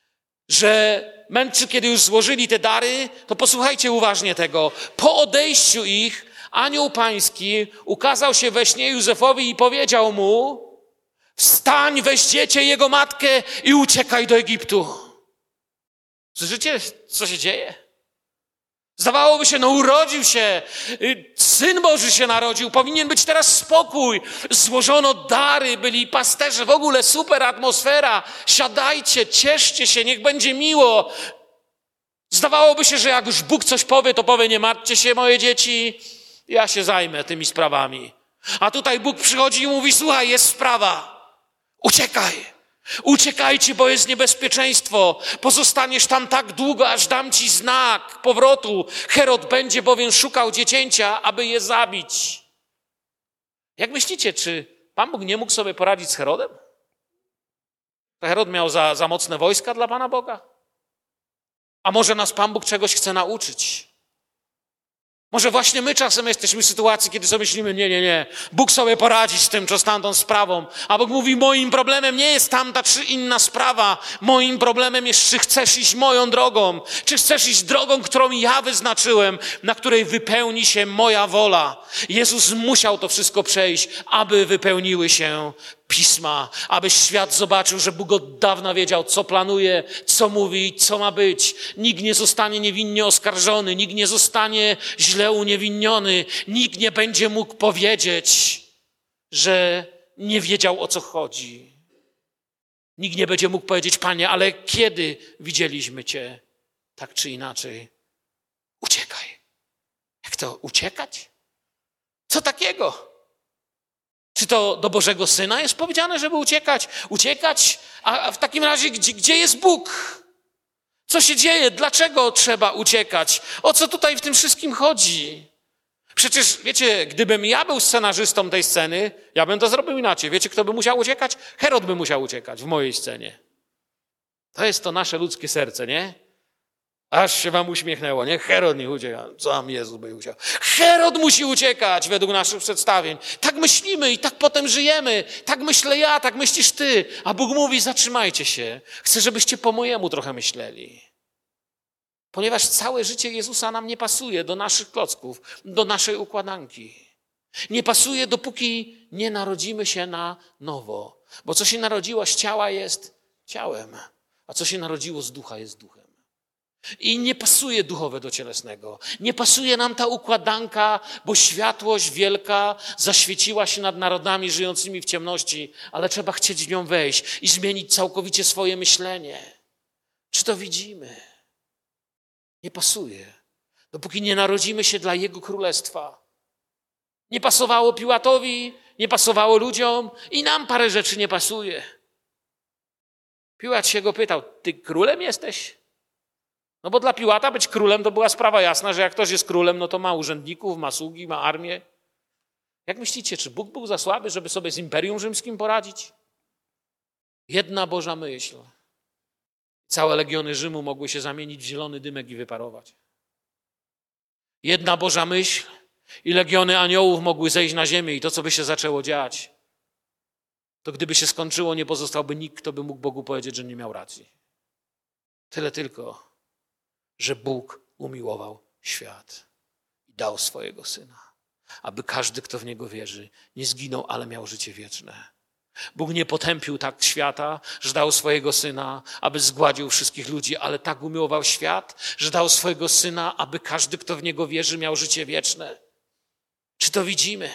że mędrcy, kiedy już złożyli te dary, to posłuchajcie uważnie tego. Po odejściu ich anioł pański ukazał się we śnie Józefowi i powiedział mu: wstań, weź dziecię, jego matkę i uciekaj do Egiptu. Słyszycie, co się dzieje? Zdawałoby się, no urodził się, Syn Boży się narodził, powinien być teraz spokój. Złożono dary, byli pasterze, w ogóle super atmosfera. Siadajcie, cieszcie się, niech będzie miło. Zdawałoby się, że jak już Bóg coś powie, to powie: nie martwcie się, moje dzieci, ja się zajmę tymi sprawami. A tutaj Bóg przychodzi i mówi: słuchaj, jest sprawa, uciekaj. Uciekajcie, bo jest niebezpieczeństwo. Pozostaniesz tam tak długo, aż dam ci znak powrotu. Herod będzie bowiem szukał dziecięcia, aby je zabić. Jak myślicie, czy Pan Bóg nie mógł sobie poradzić z Herodem? Herod miał za, za mocne wojska dla Pana Boga? A może nas Pan Bóg czegoś chce nauczyć? Może właśnie my czasem jesteśmy w sytuacji, kiedy sobie myślimy: nie, nie, nie, Bóg sobie poradzi z tym, czy z tamtą sprawą. A Bóg mówi: moim problemem nie jest tamta czy inna sprawa. Moim problemem jest, czy chcesz iść moją drogą. Czy chcesz iść drogą, którą ja wyznaczyłem, na której wypełni się moja wola. Jezus musiał to wszystko przejść, aby wypełniły się Pisma, aby świat zobaczył, że Bóg od dawna wiedział, co planuje, co mówi, co ma być. Nikt nie zostanie niewinnie oskarżony, nikt nie zostanie źle uniewinniony, nikt nie będzie mógł powiedzieć, że nie wiedział, o co chodzi. Nikt nie będzie mógł powiedzieć: Panie, ale kiedy widzieliśmy Cię tak czy inaczej? Uciekaj. Jak to uciekać? Co takiego? Czy to do Bożego Syna jest powiedziane, żeby uciekać? Uciekać? A w takim razie gdzie, gdzie jest Bóg? Co się dzieje? Dlaczego trzeba uciekać? O co tutaj w tym wszystkim chodzi? Przecież, wiecie, gdybym ja był scenarzystą tej sceny, ja bym to zrobił inaczej. Wiecie, kto by musiał uciekać? Herod by musiał uciekać w mojej scenie. To jest to nasze ludzkie serce, nie? Aż się wam uśmiechnęło, nie? Herod nie ucieka. Sam Jezus by uciekał. Herod musi uciekać według naszych przedstawień. Tak myślimy i tak potem żyjemy. Tak myślę ja, tak myślisz ty. A Bóg mówi: zatrzymajcie się. Chcę, żebyście po mojemu trochę myśleli. Ponieważ całe życie Jezusa nam nie pasuje do naszych klocków, do naszej układanki. Nie pasuje, dopóki nie narodzimy się na nowo. Bo co się narodziło z ciała, jest ciałem. A co się narodziło z ducha, jest duchem. I nie pasuje duchowe do cielesnego. Nie pasuje nam ta układanka, bo światłość wielka zaświeciła się nad narodami żyjącymi w ciemności, ale trzeba chcieć w nią wejść i zmienić całkowicie swoje myślenie. Czy to widzimy? Nie pasuje. Dopóki nie narodzimy się dla Jego Królestwa. Nie pasowało Piłatowi, nie pasowało ludziom i nam parę rzeczy nie pasuje. Piłat się go pytał, ty królem jesteś? No bo dla Piłata być królem to była sprawa jasna, że jak ktoś jest królem, no to ma urzędników, ma sługi, ma armię. Jak myślicie, czy Bóg był za słaby, żeby sobie z Imperium Rzymskim poradzić? Jedna Boża myśl. Całe legiony Rzymu mogły się zamienić w zielony dymek i wyparować. Jedna Boża myśl i legiony aniołów mogły zejść na ziemię i to, co by się zaczęło dziać, to gdyby się skończyło, nie pozostałby nikt, kto by mógł Bogu powiedzieć, że nie miał racji. Tyle tylko, że Bóg umiłował świat i dał swojego Syna, aby każdy, kto w Niego wierzy, nie zginął, ale miał życie wieczne. Bóg nie potępił tak świata, że dał swojego Syna, aby zgładził wszystkich ludzi, ale tak umiłował świat, że dał swojego Syna, aby każdy, kto w Niego wierzy, miał życie wieczne. Czy to widzimy?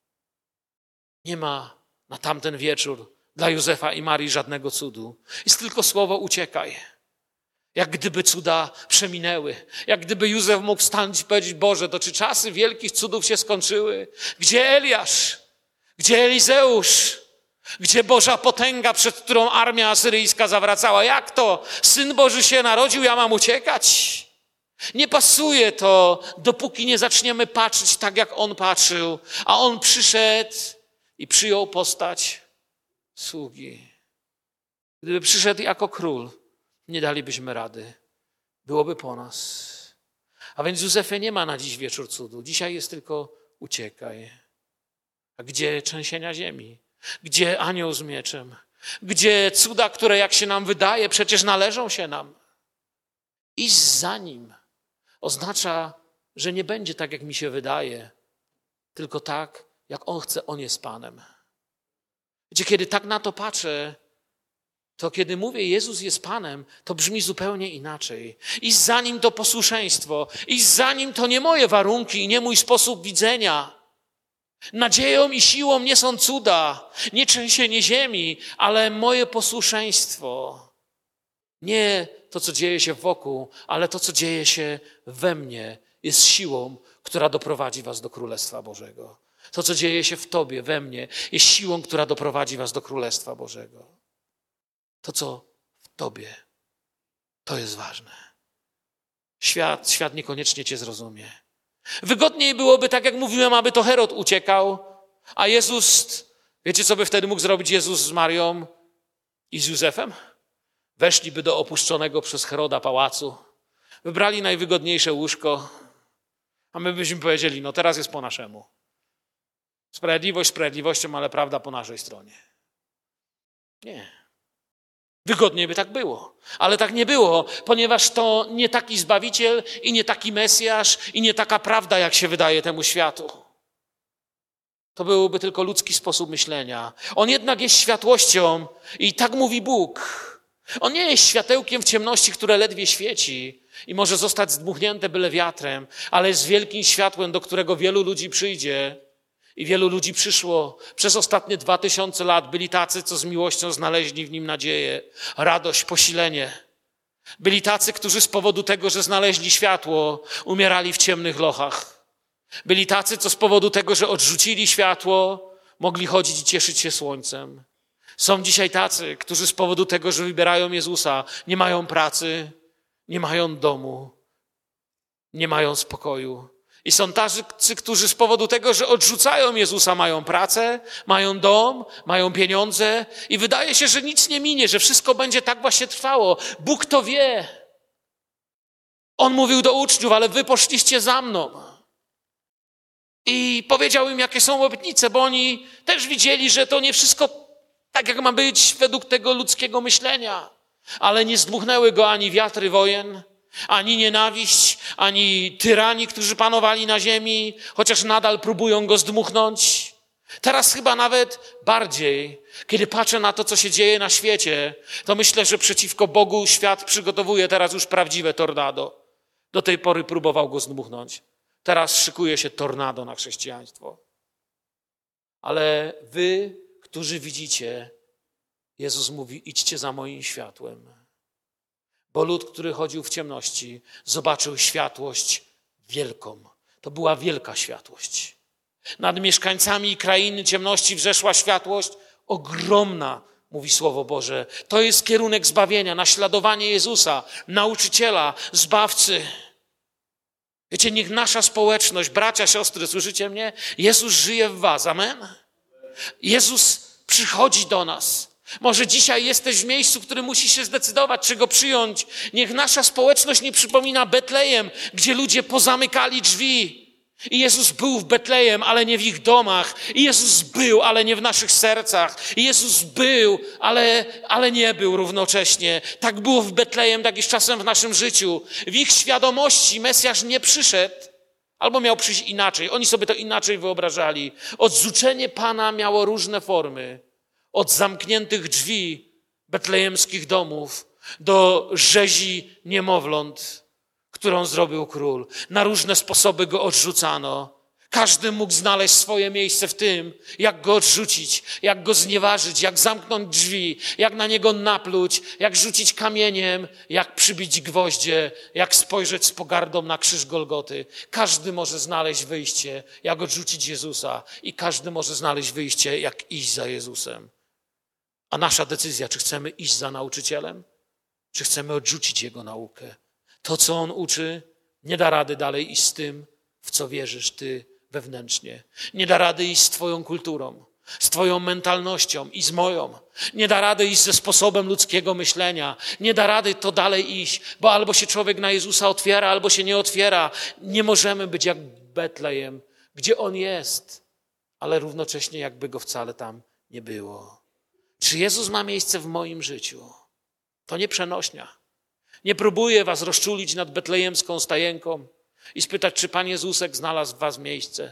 Nie ma na tamten wieczór dla Józefa i Marii żadnego cudu. Jest tylko słowo uciekaj. Jak gdyby cuda przeminęły. Jak gdyby Józef mógł stanąć i powiedzieć, Boże, to czy czasy wielkich cudów się skończyły? Gdzie Eliasz? Gdzie Elizeusz? Gdzie Boża potęga, przed którą armia asyryjska zawracała? Jak to? Syn Boży się narodził, ja mam uciekać? Nie pasuje to, dopóki nie zaczniemy patrzeć tak, jak On patrzył. A On przyszedł i przyjął postać sługi. Gdyby przyszedł jako król, nie dalibyśmy rady. Byłoby po nas. A więc Józefie nie ma na dziś wieczór cudu. Dzisiaj jest tylko uciekaj. A gdzie trzęsienia ziemi? Gdzie anioł z mieczem? Gdzie cuda, które jak się nam wydaje, przecież należą się nam? Iść za nim oznacza, że nie będzie tak, jak mi się wydaje, tylko tak, jak On chce, On jest Panem. Wiecie, kiedy tak na to patrzę, to kiedy mówię Jezus jest Panem, to brzmi zupełnie inaczej. I za Nim to posłuszeństwo, i za Nim to nie moje warunki i nie mój sposób widzenia. Nadzieją i siłą nie są cuda, nie trzęsienie ziemi, ale moje posłuszeństwo. Nie to, co dzieje się wokół, ale to, co dzieje się we mnie, jest siłą, która doprowadzi was do Królestwa Bożego. To, co dzieje się w tobie, we mnie, jest siłą, która doprowadzi was do Królestwa Bożego. To, co w tobie, to jest ważne. Świat, świat niekoniecznie cię zrozumie. Wygodniej byłoby, tak jak mówiłem, aby to Herod uciekał, a Jezus, wiecie, co by wtedy mógł zrobić Jezus z Marią i z Józefem? Weszliby do opuszczonego przez Heroda pałacu, wybrali najwygodniejsze łóżko, a my byśmy powiedzieli, no teraz jest po naszemu. Sprawiedliwość sprawiedliwością, ale prawda po naszej stronie. Nie. Wygodniej by tak było, ale tak nie było, ponieważ to nie taki Zbawiciel i nie taki Mesjasz i nie taka prawda, jak się wydaje temu światu. To byłby tylko ludzki sposób myślenia. On jednak jest światłością i tak mówi Bóg. On nie jest światełkiem w ciemności, które ledwie świeci i może zostać zdmuchnięte byle wiatrem, ale jest wielkim światłem, do którego wielu ludzi przyjdzie. I wielu ludzi przyszło przez ostatnie dwa tysiące lat. Byli tacy, co z miłością znaleźli w nim nadzieję, radość, posilenie. Byli tacy, którzy z powodu tego, że znaleźli światło, umierali w ciemnych lochach. Byli tacy, co z powodu tego, że odrzucili światło, mogli chodzić i cieszyć się słońcem. Są dzisiaj tacy, którzy z powodu tego, że wybierają Jezusa, nie mają pracy, nie mają domu, nie mają spokoju. I są tacy, którzy z powodu tego, że odrzucają Jezusa, mają pracę, mają dom, mają pieniądze i wydaje się, że nic nie minie, że wszystko będzie tak właśnie trwało. Bóg to wie. On mówił do uczniów, ale wy poszliście za mną. I powiedział im, jakie są obietnice, bo oni też widzieli, że to nie wszystko tak, jak ma być według tego ludzkiego myślenia. Ale nie zdmuchnęły go ani wiatry wojen, ani nienawiść, ani tyrani, którzy panowali na ziemi, chociaż nadal próbują go zdmuchnąć. Teraz chyba nawet bardziej, kiedy patrzę na to, co się dzieje na świecie, to myślę, że przeciwko Bogu świat przygotowuje teraz już prawdziwe tornado. Do tej pory próbował go zdmuchnąć. Teraz szykuje się tornado na chrześcijaństwo. Ale wy, którzy widzicie, Jezus mówi, idźcie za moim światłem. Bo lud, który chodził w ciemności, zobaczył światłość wielką. To była wielka światłość. Nad mieszkańcami krainy ciemności wzeszła światłość ogromna, mówi Słowo Boże. To jest kierunek zbawienia, naśladowanie Jezusa, nauczyciela, zbawcy. Wiecie, niech nasza społeczność, bracia, siostry, słyszycie mnie? Jezus żyje w was, amen? Jezus przychodzi do nas. Może dzisiaj jesteś w miejscu, w którym musisz się zdecydować, czy go przyjąć. Niech nasza społeczność nie przypomina Betlejem, gdzie ludzie pozamykali drzwi. I Jezus był w Betlejem, ale nie w ich domach. I Jezus był, ale nie w naszych sercach. I Jezus był, ale, ale nie był równocześnie. Tak było w Betlejem, tak i z czasem w naszym życiu. W ich świadomości Mesjasz nie przyszedł, albo miał przyjść inaczej. Oni sobie to inaczej wyobrażali. Odrzucenie Pana miało różne formy. Od zamkniętych drzwi betlejemskich domów do rzezi niemowląt, którą zrobił król. Na różne sposoby go odrzucano. Każdy mógł znaleźć swoje miejsce w tym, jak go odrzucić, jak go znieważyć, jak zamknąć drzwi, jak na niego napluć, jak rzucić kamieniem, jak przybić gwoździe, jak spojrzeć z pogardą na krzyż Golgoty. Każdy może znaleźć wyjście, jak odrzucić Jezusa i każdy może znaleźć wyjście, jak iść za Jezusem. A nasza decyzja, czy chcemy iść za nauczycielem, czy chcemy odrzucić jego naukę. To, co on uczy, nie da rady dalej iść z tym, w co wierzysz ty wewnętrznie. Nie da rady iść z twoją kulturą, z twoją mentalnością i z moją. Nie da rady iść ze sposobem ludzkiego myślenia. Nie da rady to dalej iść, bo albo się człowiek na Jezusa otwiera, albo się nie otwiera. Nie możemy być jak Betlejem, gdzie on jest, ale równocześnie jakby go wcale tam nie było. Czy Jezus ma miejsce w moim życiu? To nie przenośnia. Nie próbuję was rozczulić nad betlejemską stajenką i spytać, czy Pan Jezusek znalazł w was miejsce.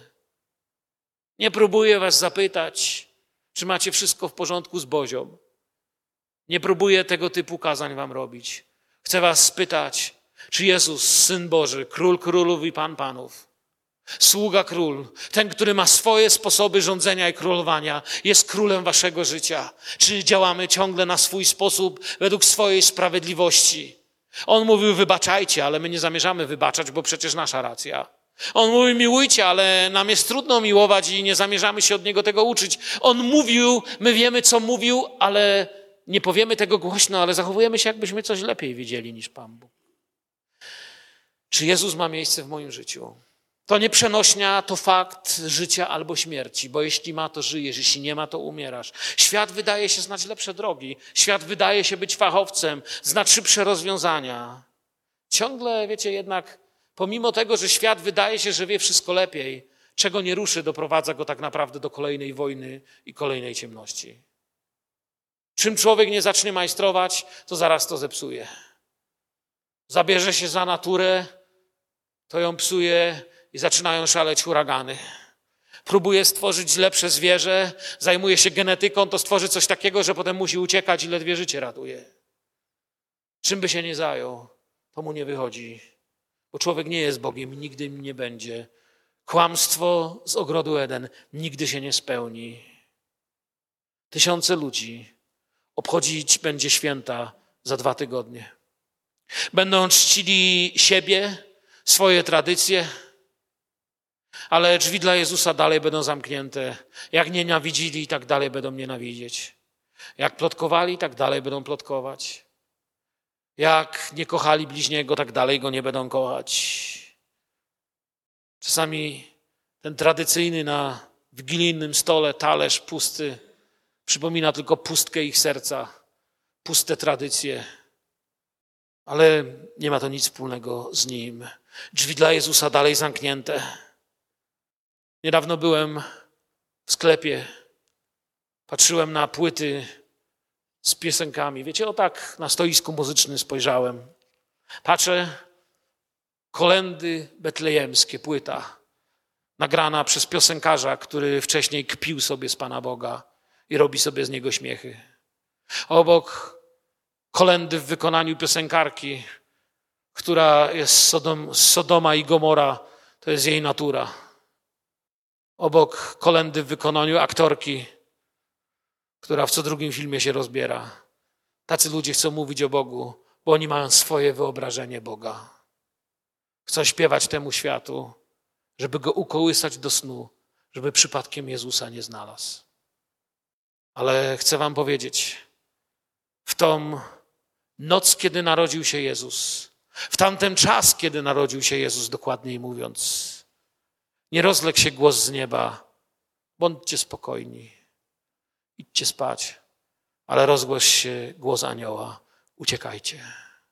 Nie próbuję was zapytać, czy macie wszystko w porządku z Bozią. Nie próbuję tego typu kazań wam robić. Chcę was spytać, czy Jezus, Syn Boży, Król Królów i Pan Panów, sługa król, ten, który ma swoje sposoby rządzenia i królowania, jest królem waszego życia. Czy działamy ciągle na swój sposób, według swojej sprawiedliwości? On mówił, wybaczajcie, ale my nie zamierzamy wybaczać, bo przecież nasza racja. On mówił, miłujcie, ale nam jest trudno miłować i nie zamierzamy się od niego tego uczyć. On mówił, my wiemy, co mówił, ale nie powiemy tego głośno, ale zachowujemy się, jakbyśmy coś lepiej wiedzieli niż Pan Bóg. Czy Jezus ma miejsce w moim życiu? To nie przenośnia, to fakt życia albo śmierci, bo jeśli ma, to żyjesz, jeśli nie ma, to umierasz. Świat wydaje się znać lepsze drogi, świat wydaje się być fachowcem, znać szybsze rozwiązania. Ciągle, wiecie, jednak pomimo tego, że świat wydaje się, że wie wszystko lepiej, czego nie ruszy, doprowadza go tak naprawdę do kolejnej wojny i kolejnej ciemności. Czym człowiek nie zacznie majstrować, to zaraz to zepsuje. Zabierze się za naturę, to ją psuje i zaczynają szaleć huragany. Próbuje stworzyć lepsze zwierzę, zajmuje się genetyką, to stworzy coś takiego, że potem musi uciekać i ledwie życie ratuje. Czym by się nie zajął, to mu nie wychodzi, bo człowiek nie jest Bogiem i nigdy im nie będzie. Kłamstwo z ogrodu Eden nigdy się nie spełni. Tysiące ludzi obchodzić będzie święta za dwa tygodnie. Będą czcili siebie, swoje tradycje, ale drzwi dla Jezusa dalej będą zamknięte. Jak nienawidzili, tak dalej będą nienawidzieć. Jak plotkowali, tak dalej będą plotkować. Jak nie kochali bliźniego, tak dalej go nie będą kochać. Czasami ten tradycyjny na wigilijnym stole talerz pusty przypomina tylko pustkę ich serca, puste tradycje. Ale nie ma to nic wspólnego z nim. Drzwi dla Jezusa dalej zamknięte. Niedawno byłem w sklepie, patrzyłem na płyty z piosenkami. Wiecie, o tak na stoisku muzycznym spojrzałem. Patrzę, kolędy betlejemskie, płyta. nagrana przez piosenkarza, który wcześniej kpił sobie z Pana Boga i robi sobie z niego śmiechy. Obok kolędy w wykonaniu piosenkarki, która jest Sodom, Sodoma i Gomora, to jest jej natura. Obok kolędy w wykonaniu aktorki, która w co drugim filmie się rozbiera. Tacy ludzie chcą mówić o Bogu, bo oni mają swoje wyobrażenie Boga. Chcą śpiewać temu światu, żeby go ukołysać do snu, żeby przypadkiem Jezusa nie znalazł. Ale chcę wam powiedzieć, w tą noc, kiedy narodził się Jezus, w tamten czas, kiedy narodził się Jezus, dokładniej mówiąc, nie rozległ się głos z nieba: bądźcie spokojni, idźcie spać, ale rozgłoś się głos anioła: uciekajcie,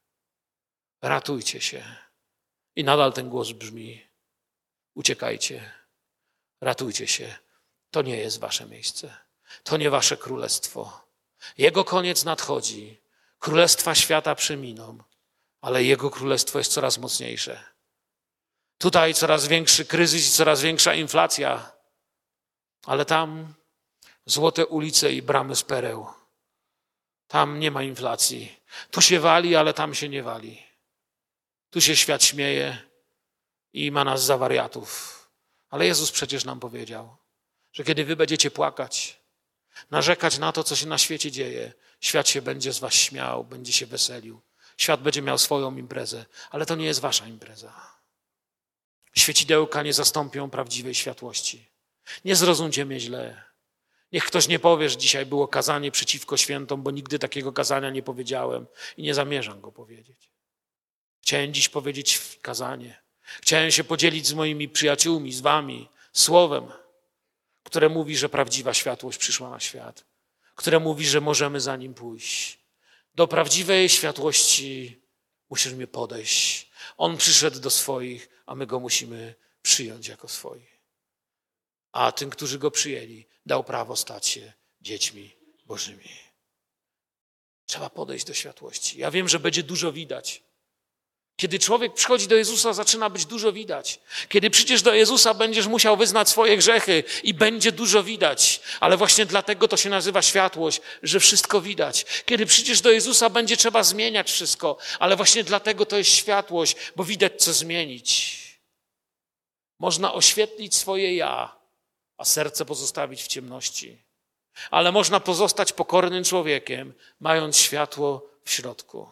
ratujcie się. I nadal ten głos brzmi: uciekajcie, ratujcie się. To nie jest wasze miejsce, to nie wasze królestwo. Jego koniec nadchodzi, królestwa świata przeminą, ale Jego królestwo jest coraz mocniejsze. Tutaj coraz większy kryzys i coraz większa inflacja, ale tam złote ulice i bramy z pereł. Tam nie ma inflacji. Tu się wali, ale tam się nie wali. Tu się świat śmieje i ma nas za wariatów. Ale Jezus przecież nam powiedział, że kiedy wy będziecie płakać, narzekać na to, co się na świecie dzieje, świat się będzie z was śmiał, będzie się weselił. Świat będzie miał swoją imprezę, ale to nie jest wasza impreza. Świecidełka nie zastąpią prawdziwej światłości. Nie zrozumcie mnie źle. Niech ktoś nie powie, że dzisiaj było kazanie przeciwko świętom, bo nigdy takiego kazania nie powiedziałem i nie zamierzam go powiedzieć. Chciałem dziś powiedzieć kazanie. Chciałem się podzielić z moimi przyjaciółmi, z wami, słowem, które mówi, że prawdziwa światłość przyszła na świat, które mówi, że możemy za nim pójść. Do prawdziwej światłości musimy podejść. On przyszedł do swoich, a my go musimy przyjąć jako swoich. A tym, którzy go przyjęli, dał prawo stać się dziećmi Bożymi. Trzeba podejść do światłości. Ja wiem, że będzie dużo widać. Kiedy człowiek przychodzi do Jezusa, zaczyna być dużo widać. Kiedy przyjdziesz do Jezusa, będziesz musiał wyznać swoje grzechy i będzie dużo widać. Ale właśnie dlatego to się nazywa światłość, że wszystko widać. Kiedy przyjdziesz do Jezusa, będzie trzeba zmieniać wszystko. Ale właśnie dlatego to jest światłość, bo widać, co zmienić. Można oświetlić swoje ja, a serce pozostawić w ciemności. Ale można pozostać pokornym człowiekiem, mając światło w środku.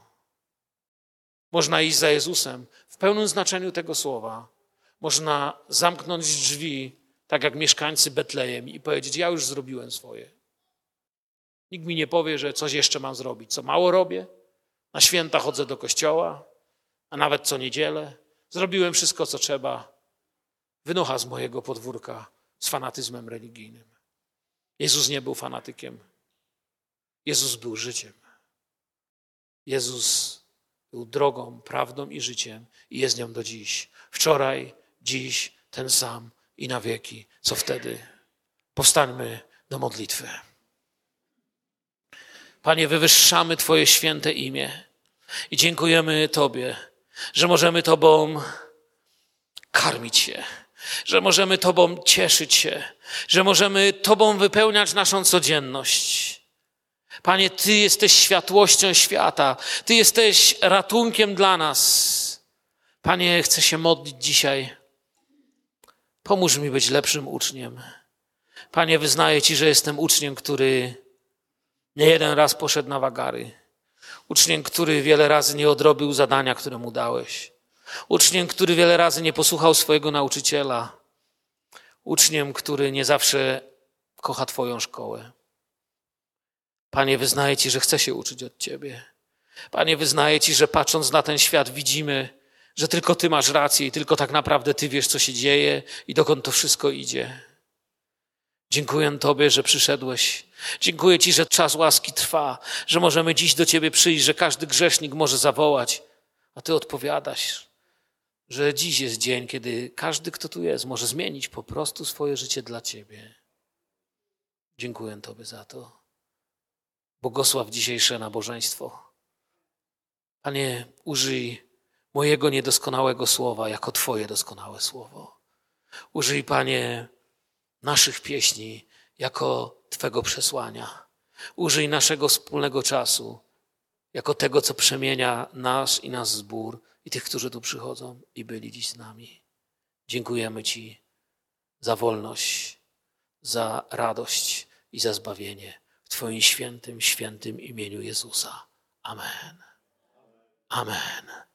Można iść za Jezusem w pełnym znaczeniu tego słowa. Można zamknąć drzwi, tak jak mieszkańcy Betlejem, i powiedzieć: ja już zrobiłem swoje. Nikt mi nie powie, że coś jeszcze mam zrobić. Co mało robię? Na święta chodzę do kościoła, a nawet co niedzielę. Zrobiłem wszystko, co trzeba. Wynocha z mojego podwórka z fanatyzmem religijnym. Jezus nie był fanatykiem. Jezus był życiem. Jezus był drogą, prawdą i życiem i jest nią do dziś. Wczoraj, dziś, ten sam i na wieki. Co wtedy? Powstańmy do modlitwy. Panie, wywyższamy Twoje święte imię i dziękujemy Tobie, że możemy Tobą karmić się, że możemy Tobą cieszyć się, że możemy Tobą wypełniać naszą codzienność. Panie, Ty jesteś światłością świata. Ty jesteś ratunkiem dla nas. Panie, chcę się modlić dzisiaj. Pomóż mi być lepszym uczniem. Panie, wyznaję Ci, że jestem uczniem, który nie jeden raz poszedł na wagary. Uczniem, który wiele razy nie odrobił zadania, które mu dałeś. Uczniem, który wiele razy nie posłuchał swojego nauczyciela. Uczniem, który nie zawsze kocha Twoją szkołę. Panie, wyznaję Ci, że chcę się uczyć od Ciebie. Panie, wyznaję Ci, że patrząc na ten świat widzimy, że tylko Ty masz rację i tylko tak naprawdę Ty wiesz, co się dzieje i dokąd to wszystko idzie. Dziękuję Tobie, że przyszedłeś. Dziękuję Ci, że czas łaski trwa, że możemy dziś do Ciebie przyjść, że każdy grzesznik może zawołać, a Ty odpowiadasz, że dziś jest dzień, kiedy każdy, kto tu jest, może zmienić po prostu swoje życie dla Ciebie. Dziękuję Tobie za to. Błogosław dzisiejsze nabożeństwo. Panie, użyj mojego niedoskonałego słowa jako Twoje doskonałe słowo. Użyj, Panie, naszych pieśni jako Twego przesłania. Użyj naszego wspólnego czasu jako tego, co przemienia nas i nasz zbór i tych, którzy tu przychodzą i byli dziś z nami. Dziękujemy Ci za wolność, za radość i za zbawienie w Twoim świętym, świętym imieniu Jezusa. Amen. Amen.